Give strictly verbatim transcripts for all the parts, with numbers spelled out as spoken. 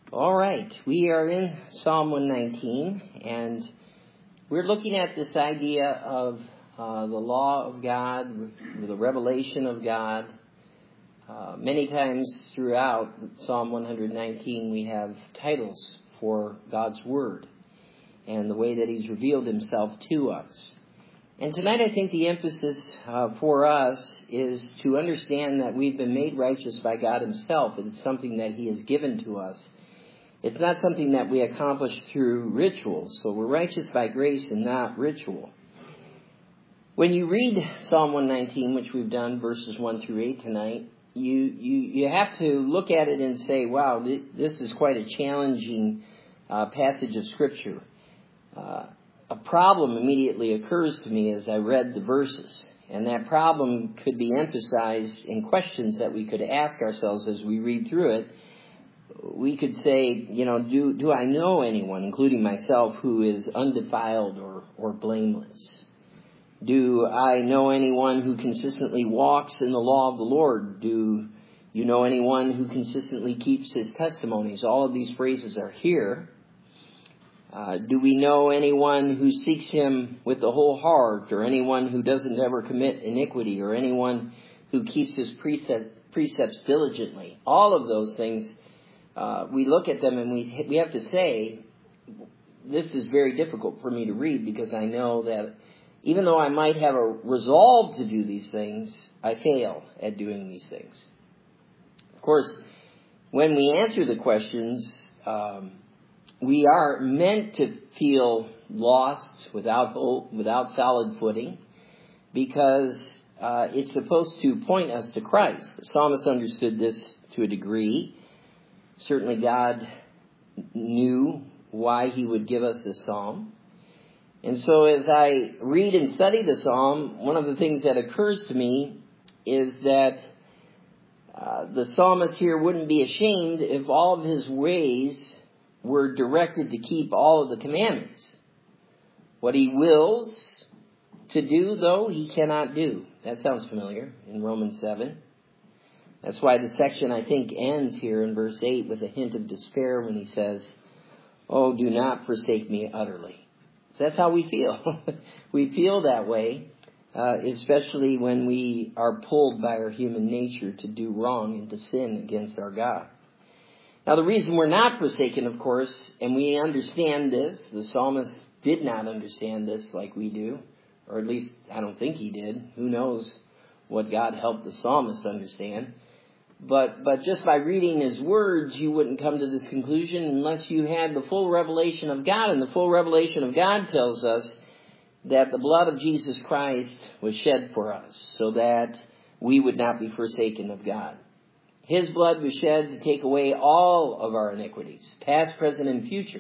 All right, we are in Psalm one nineteen, and we're looking at this idea of uh, the law of God, the revelation of God. Uh, many times throughout Psalm one nineteen, we have titles for God's Word and the way that He's revealed Himself to us. And tonight I think the emphasis uh, for us is to understand that we've been made righteous by God Himself. It's something that He has given to us. It's not something that we accomplish through ritual. So we're righteous by grace and not ritual. When you read Psalm one nineteen, which we've done, verses one through eight tonight, you, you, you have to look at it and say, wow, th- this is quite a challenging uh, passage of Scripture. Uh, a problem immediately occurs to me as I read the verses. And that problem could be emphasized in questions that we could ask ourselves as we read through it. We could say, you know, do do I know anyone, including myself, who is undefiled or, or blameless? Do I know anyone who consistently walks in the law of the Lord? Do you know anyone who consistently keeps His testimonies? All of these phrases are here. Uh, do we know anyone who seeks Him with the whole heart, or anyone who doesn't ever commit iniquity, or anyone who keeps His precept, precepts diligently? All of those things. Uh, we look at them and we we have to say, this is very difficult for me to read because I know that even though I might have a resolve to do these things, I fail at doing these things. Of course, when we answer the questions, um, we are meant to feel lost, without hope, without solid footing, because uh, it's supposed to point us to Christ. The psalmist understood this to a degree. Certainly God knew why He would give us this psalm. And so as I read and study the psalm, one of the things that occurs to me is that uh, the psalmist here wouldn't be ashamed if all of his ways were directed to keep all of the commandments. What he wills to do, though, he cannot do. That sounds familiar in Romans seven. That's why the section, I think, ends here in verse eight with a hint of despair when he says, "Oh, do not forsake me utterly." So that's how we feel. We feel that way, uh, especially when we are pulled by our human nature to do wrong and to sin against our God. Now, the reason we're not forsaken, of course, and we understand this, the psalmist did not understand this like we do, or at least I don't think he did. Who knows what God helped the psalmist understand. But but just by reading his words, you wouldn't come to this conclusion unless you had the full revelation of God. And the full revelation of God tells us that the blood of Jesus Christ was shed for us so that we would not be forsaken of God. His blood was shed to take away all of our iniquities, past, present, and future.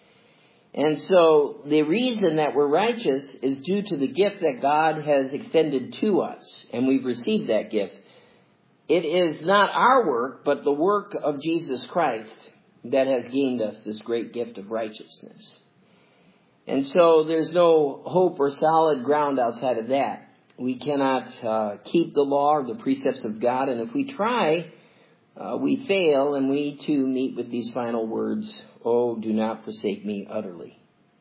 And so the reason that we're righteous is due to the gift that God has extended to us, and we've received that gift. It is not our work, but the work of Jesus Christ that has gained us this great gift of righteousness. And so there's no hope or solid ground outside of that. We cannot uh, keep the law or the precepts of God, and if we try, uh, we fail, and we too meet with these final words, "Oh, do not forsake me utterly."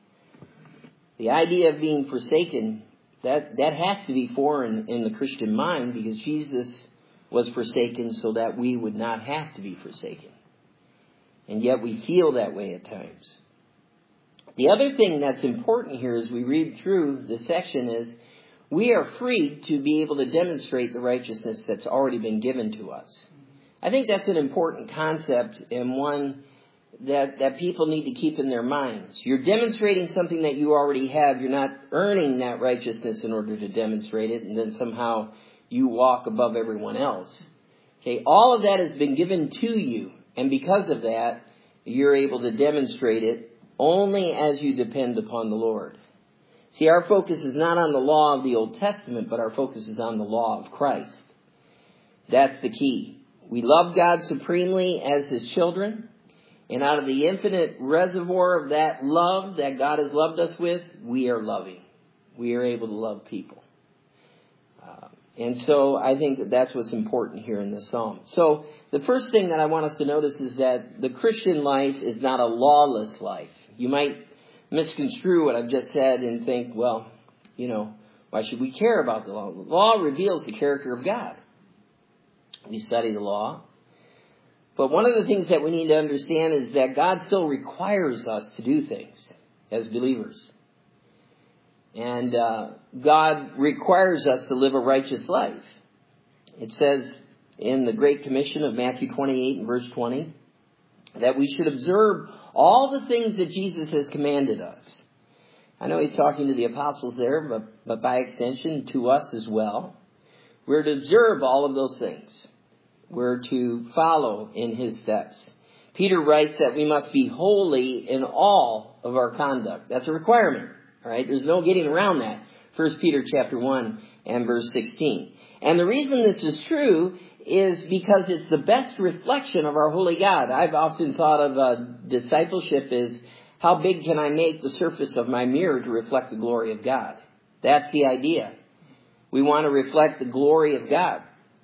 The idea of being forsaken, that, that has to be foreign in the Christian mind, because Jesus was forsaken so that we would not have to be forsaken. And yet we feel that way at times. The other thing that's important here as we read through the section is we are free to be able to demonstrate the righteousness that's already been given to us. I think that's an important concept and one that, that people need to keep in their minds. You're demonstrating something that you already have. You're not earning that righteousness in order to demonstrate it, and then somehow you walk above everyone else. Okay, all of that has been given to you, and because of that, you're able to demonstrate it only as you depend upon the Lord. See, our focus is not on the law of the Old Testament, but our focus is on the law of Christ. That's the key. We love God supremely as His children, and out of the infinite reservoir of that love that God has loved us with, we are loving. We are able to love people. Uh, And so I think that that's what's important here in this psalm. So the first thing that I want us to notice is that the Christian life is not a lawless life. You might misconstrue what I've just said and think, well, you know, why should we care about the law? The law reveals the character of God. We study the law. But one of the things that we need to understand is that God still requires us to do things as believers. And uh, God requires us to live a righteous life. It says in the Great Commission of Matthew twenty-eight and verse twenty that we should observe all the things that Jesus has commanded us. I know he's talking to the apostles there, but, but by extension to us as well. We're to observe all of those things. We're to follow in his steps. Peter writes that we must be holy in all of our conduct. That's a requirement. All right, there's no getting around that. First Peter chapter one and verse sixteen. And the reason this is true is because it's the best reflection of our holy God. I've often thought of uh, discipleship as how big can I make the surface of my mirror to reflect the glory of God? That's the idea. We want to reflect the glory of God.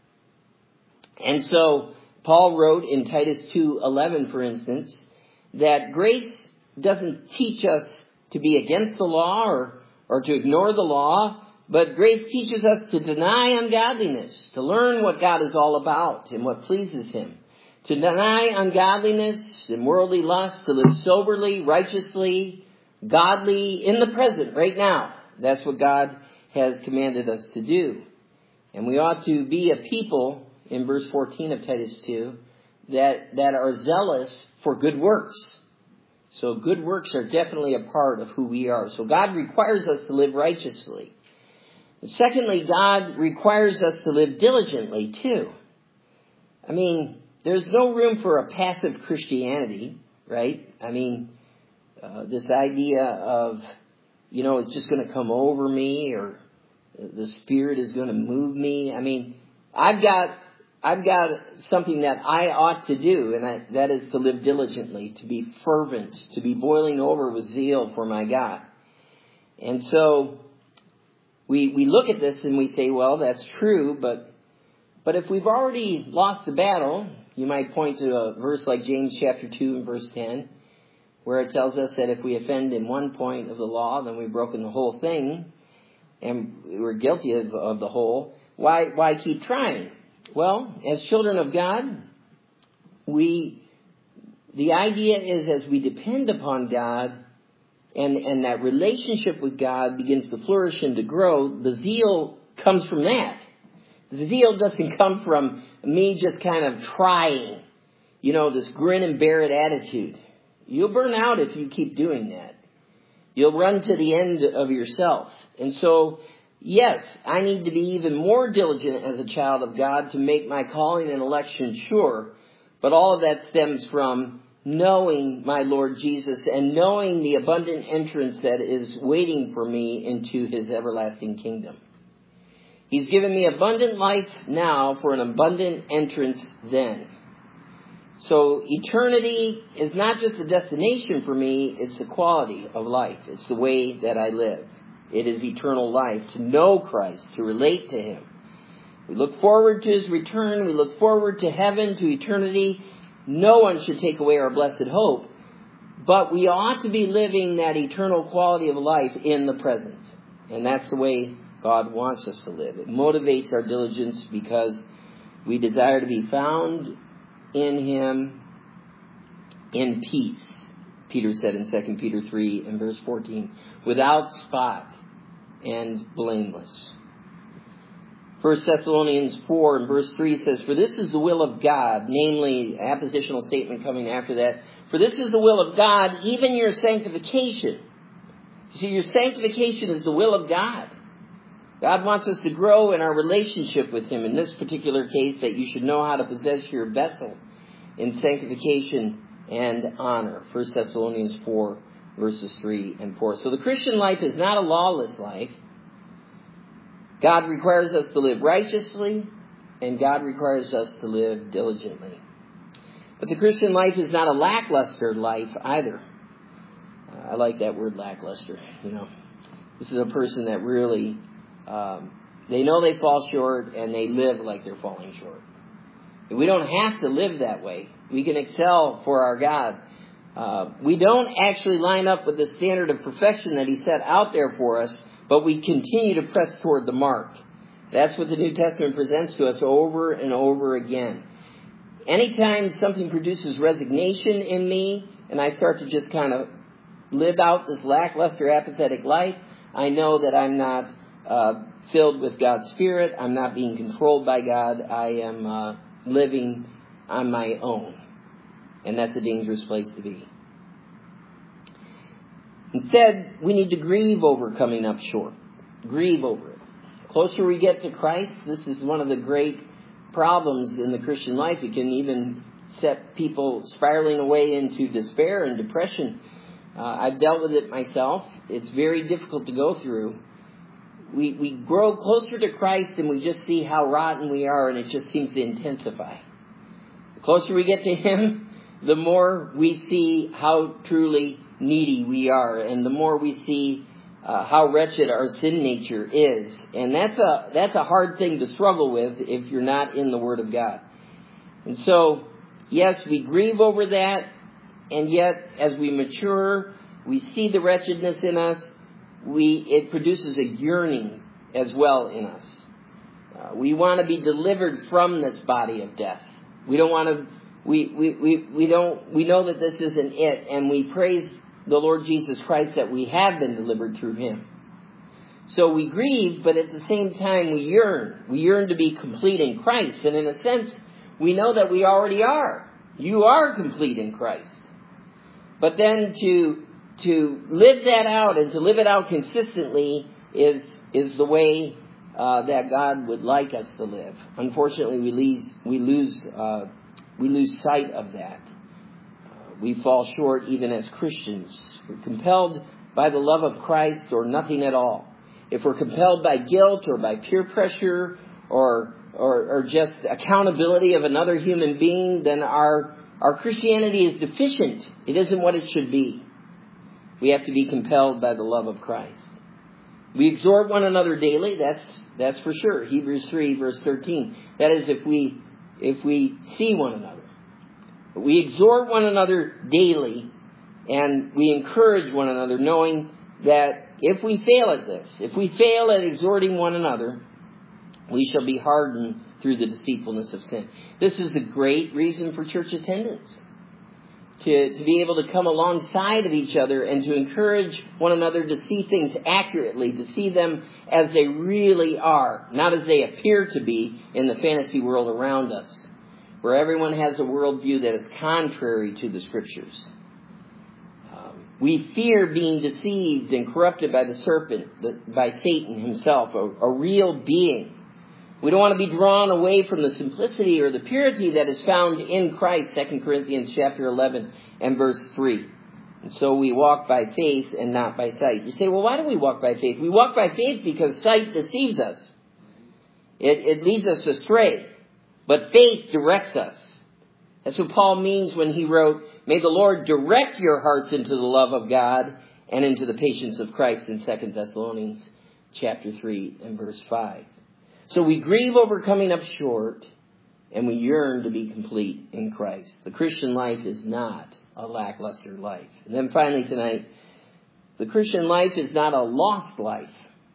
And so Paul wrote in Titus two eleven, for instance, that grace doesn't teach us to be against the law or, or to ignore the law, but grace teaches us to deny ungodliness, to learn what God is all about and what pleases him, to deny ungodliness and worldly lust, to live soberly, righteously, godly in the present, right now. That's what God has commanded us to do. And we ought to be a people, in verse fourteen of Titus two, that, that are zealous for good works. So good works are definitely a part of who we are. So God requires us to live righteously. And secondly, God requires us to live diligently too. I mean, there's no room for a passive Christianity, right? I mean, uh, this idea of, you know, it's just going to come over me or the Spirit is going to move me. I mean, I've got I've got something that I ought to do, and I, that is to live diligently, to be fervent, to be boiling over with zeal for my God. And so we we look at this and we say, well, that's true, but but if we've already lost the battle, you might point to a verse like James chapter two and verse ten, where it tells us that if we offend in one point of the law, then we've broken the whole thing, and we're guilty of, of the whole. Why why keep trying? Well, as children of God, we, the idea is as we depend upon God and, and that relationship with God begins to flourish and to grow, the zeal comes from that. The zeal doesn't come from me just kind of trying, you know, this grin and bear it attitude. You'll burn out if you keep doing that. You'll run to the end of yourself. And so, yes, I need to be even more diligent as a child of God to make my calling and election sure. But all of that stems from knowing my Lord Jesus and knowing the abundant entrance that is waiting for me into his everlasting kingdom. He's given me abundant life now for an abundant entrance then. So eternity is not just a destination for me, it's the quality of life. It's the way that I live. It is eternal life, to know Christ, to relate to him. We look forward to his return. We look forward to heaven, to eternity. No one should take away our blessed hope. But we ought to be living that eternal quality of life in the present. And that's the way God wants us to live. It motivates our diligence because we desire to be found in him in peace. Peter said in Second Peter three and verse fourteen, without spot and blameless. First Thessalonians four and verse three says, for this is the will of God, namely, appositional statement coming after that, for this is the will of God, even your sanctification. You see, your sanctification is the will of God. God wants us to grow in our relationship with him. In this particular case, that you should know how to possess your vessel in sanctification and honor. First Thessalonians four, verses three and four. So the Christian life is not a lawless life. God requires us to live righteously, and God requires us to live diligently. But the Christian life is not a lackluster life either. Uh, I like that word lackluster. You know, this is a person that really, um, they know they fall short, and they live like they're falling short. We don't have to live that way. We can excel for our God. Uh, we don't actually line up with the standard of perfection that He set out there for us, but we continue to press toward the mark. That's what the New Testament presents to us over and over again. Anytime something produces resignation in me, and I start to just kind of live out this lackluster, apathetic life, I know that I'm not uh, filled with God's Spirit. I'm not being controlled by God. I am uh, living on my own. And that's a dangerous place to be. Instead, we need to grieve over coming up short. Grieve over it. The closer we get to Christ, this is one of the great problems in the Christian life. It can even set people spiraling away into despair and depression. Uh, I've dealt with it myself. It's very difficult to go through. We we grow closer to Christ and we just see how rotten we are, and it just seems to intensify. The closer we get to Him, the more we see how truly needy we are, and the more we see uh, how wretched our sin nature is. And that's a that's a hard thing to struggle with if you're not in the Word of God. And so, yes, we grieve over that, and yet as we mature, we see the wretchedness in us. We it produces a yearning as well in us. Uh, we want to be delivered from this body of death. We don't want to. We, we, we, we don't, we know that this isn't it, and we praise the Lord Jesus Christ that we have been delivered through Him. So we grieve, but at the same time we yearn. We yearn to be complete in Christ, and in a sense, we know that we already are. You are complete in Christ. But then to, to live that out and to live it out consistently is, is the way uh, that God would like us to live. Unfortunately, we lose, we lose, uh, We lose sight of that. Uh, we fall short even as Christians. We're compelled by the love of Christ or nothing at all. If we're compelled by guilt or by peer pressure or or, or just accountability of another human being, then our, our Christianity is deficient. It isn't what it should be. We have to be compelled by the love of Christ. We exhort one another daily. That's that's for sure. Hebrews three, verse thirteen. That is, if we if we see one another. We exhort one another daily, and we encourage one another, knowing that if we fail at this, if we fail at exhorting one another, we shall be hardened through the deceitfulness of sin. This is a great reason for church attendance. To, to be able to come alongside of each other and to encourage one another to see things accurately, to see them as they really are, not as they appear to be in the fantasy world around us, where everyone has a worldview that is contrary to the Scriptures. Um, we fear being deceived and corrupted by the serpent, the, by Satan himself, a, a real being. We don't want to be drawn away from the simplicity or the purity that is found in Christ, Second Corinthians chapter eleven and verse three. And so we walk by faith and not by sight. You say, well, why do we walk by faith? We walk by faith because sight deceives us. It, it leads us astray. But faith directs us. That's what Paul means when he wrote, may the Lord direct your hearts into the love of God and into the patience of Christ in Second Thessalonians chapter three and verse five. So we grieve over coming up short, and we yearn to be complete in Christ. The Christian life is not a lackluster life. And then finally tonight, the Christian life is not a lost life.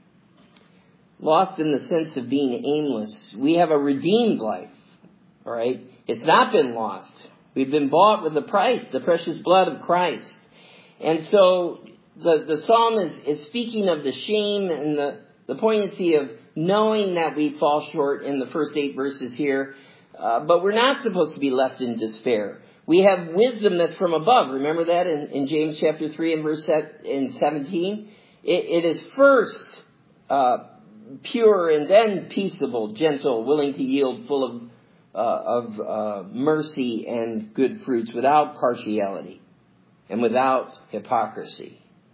Lost in the sense of being aimless. We have a redeemed life. All right? It's not been lost. We've been bought with the price, the precious blood of Christ. And so the, the psalm is, is speaking of the shame and the, the poignancy of knowing that we fall short in the first eight verses here. Uh, but we're not supposed to be left in despair. We have wisdom that's from above. Remember that in, in James chapter three and verse in seventeen? It, it is first uh, pure and then peaceable, gentle, willing to yield, full of, uh, of uh, mercy and good fruits, without partiality and without hypocrisy.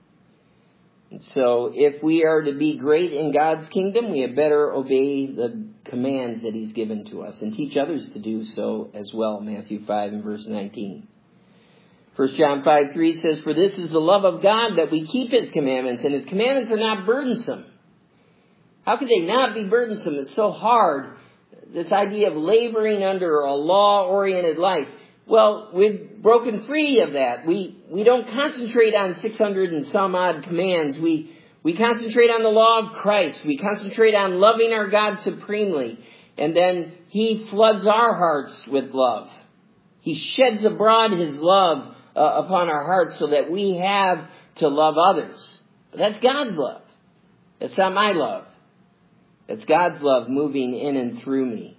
And so if we are to be great in God's kingdom, we had better obey the commands that He's given to us and teach others to do so as well. Matthew five and verse nineteen. First John five three says, for this is the love of God, that we keep His commandments, and His commandments are not burdensome. How could they not be burdensome? It's so hard. this idea of laboring under a law-oriented life. Well, we've broken free of that. We we don't concentrate on six hundred and some odd commands. We we concentrate on the law of Christ. We concentrate on loving our God supremely. And then He floods our hearts with love. He sheds abroad His love uh, upon our hearts so that we have to love others. But that's God's love. That's not my love. That's God's love moving in and through me.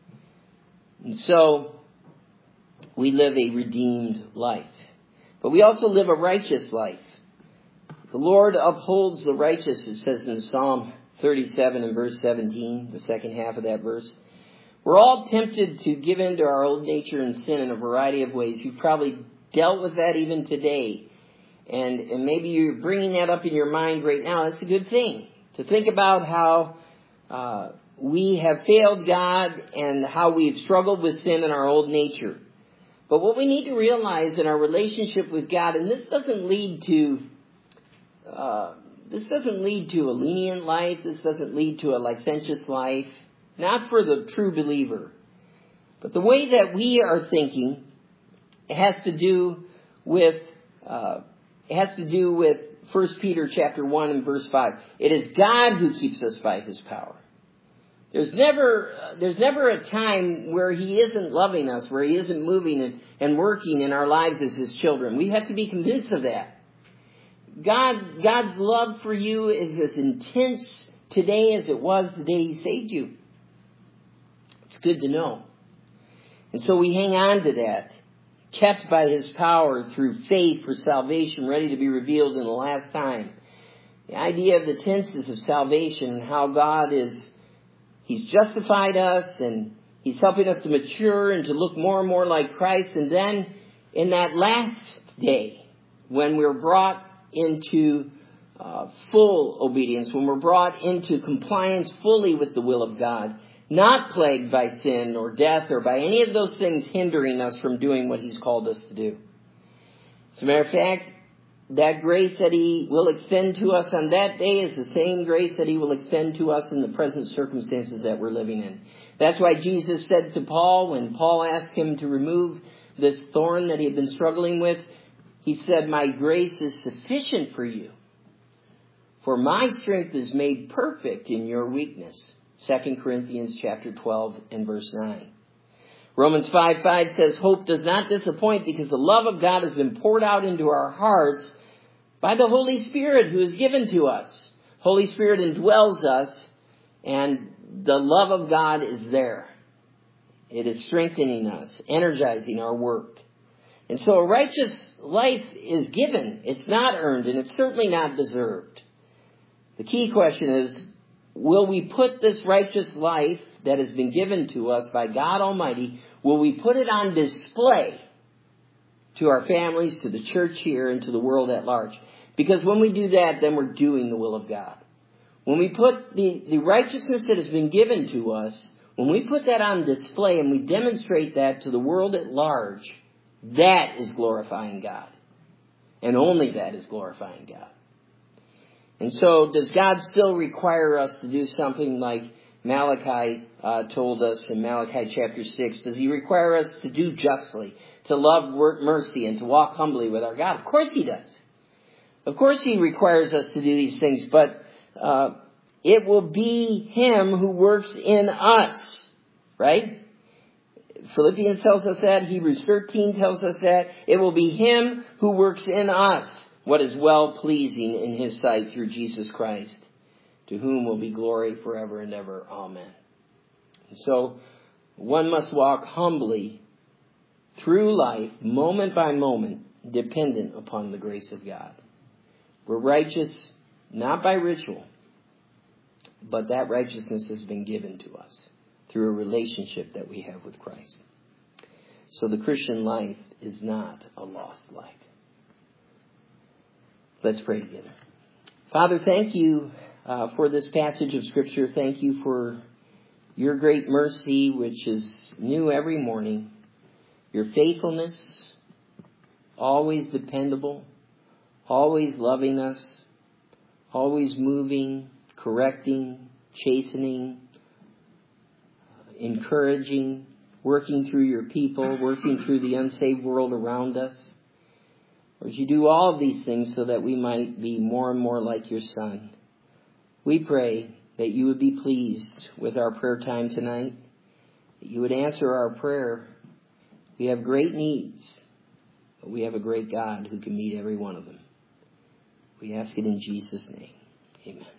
And so we live a redeemed life. But we also live a righteous life. The Lord upholds the righteous, it says in Psalm thirty-seven and verse seventeen, the second half of that verse. We're all tempted to give in to our old nature and sin in a variety of ways. You've probably dealt with that even today. And, and maybe you're bringing that up in your mind right now. That's a good thing. To think about how uh, we have failed God and how we've struggled with sin in our old nature. But what we need to realize in our relationship with God, and this doesn't lead to uh, this doesn't lead to a lenient life. This doesn't lead to a licentious life. Not for the true believer. But the way that we are thinking, it has to do with uh, it has to do with First Peter chapter one and verse five. It is God who keeps us by His power. There's never uh, there's never a time where He isn't loving us, where He isn't moving and, and working in our lives as His children. We have to be convinced of that. God God's love for you is as intense today as it was the day He saved you. It's good to know. And so we hang on to that, kept by His power through faith for salvation, ready to be revealed in the last time. The idea of the tenses of salvation and how God is, He's justified us and He's helping us to mature and to look more and more like Christ. And then in that last day, when we're brought into uh, full obedience, when we're brought into compliance fully with the will of God, not plagued by sin or death or by any of those things hindering us from doing what He's called us to do. As a matter of fact, that grace that He will extend to us on that day is the same grace that He will extend to us in the present circumstances that we're living in. That's why Jesus said to Paul, when Paul asked him to remove this thorn that he had been struggling with, He said, "My grace is sufficient for you, for my strength is made perfect in your weakness." Second Corinthians chapter twelve and verse nine. Romans five five says, "Hope does not disappoint because the love of God has been poured out into our hearts by the Holy Spirit who is given to us." Holy Spirit indwells us and the love of God is there. It is strengthening us, energizing our work. And so a righteous life is given. It's not earned and it's certainly not deserved. The key question is, will we put this righteous life that has been given to us by God Almighty, will we put it on display to our families, to the church here, and to the world at large? Because when we do that, then we're doing the will of God. When we put the, the righteousness that has been given to us, when we put that on display and we demonstrate that to the world at large, that is glorifying God. And only that is glorifying God. And so does God still require us to do something like Malachi uh, told us in Malachi chapter six? Does He require us to do justly, to love mercy, and to walk humbly with our God? Of course He does. Of course He requires us to do these things, but uh, it will be Him who works in us, right? Philippians tells us that. Hebrews thirteen tells us that. It will be Him who works in us what is well-pleasing in His sight through Jesus Christ, to whom will be glory forever and ever. Amen. And so one must walk humbly through life, moment by moment, dependent upon the grace of God. We're righteous not by ritual, but that righteousness has been given to us through a relationship that we have with Christ. So the Christian life is not a lost life. Let's pray together. Father, thank you uh, for this passage of Scripture. Thank you for your great mercy, which is new every morning. Your faithfulness, always dependable, always loving us, always moving, correcting, chastening, encouraging, working through your people, working through the unsaved world around us. Lord, you do all of these things so that we might be more and more like your Son. We pray that you would be pleased with our prayer time tonight, that you would answer our prayer. We have great needs, but we have a great God who can meet every one of them. We ask it in Jesus' name. Amen.